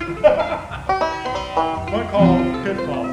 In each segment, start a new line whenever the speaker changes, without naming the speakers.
One called Pitfall.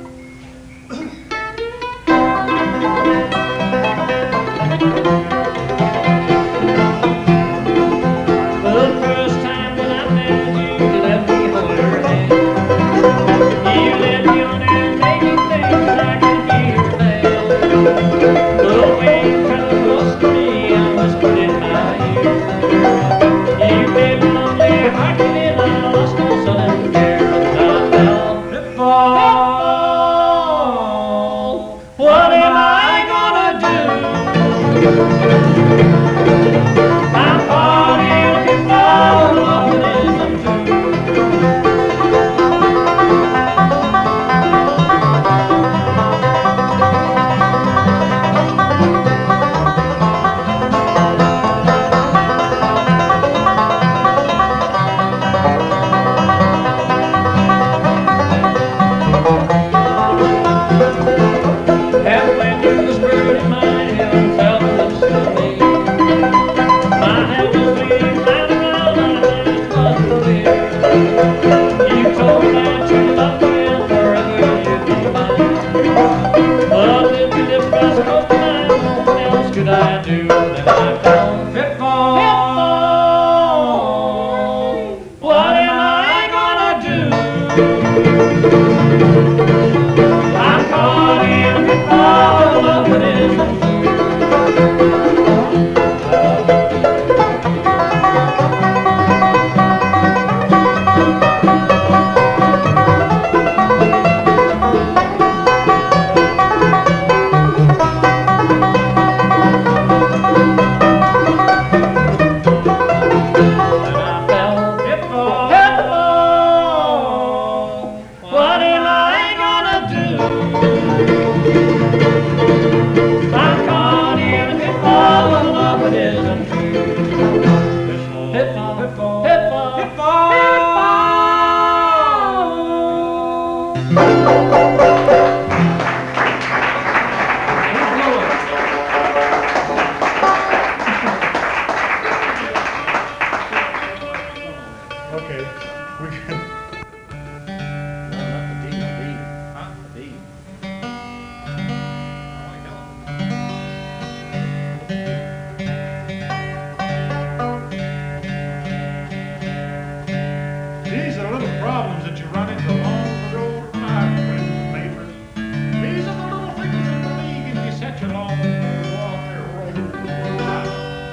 These are little problems that you run into along the road, my friends and neighbors. These are the little things that believe if you set your long walk their road to life.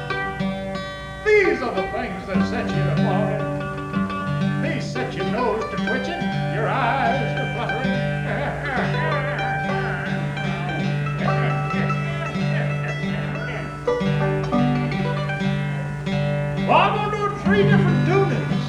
These are the things that set you to falling. These set your nose to twitching, your eyes to fluttering. Well, I'm gonna do 3 different tunings.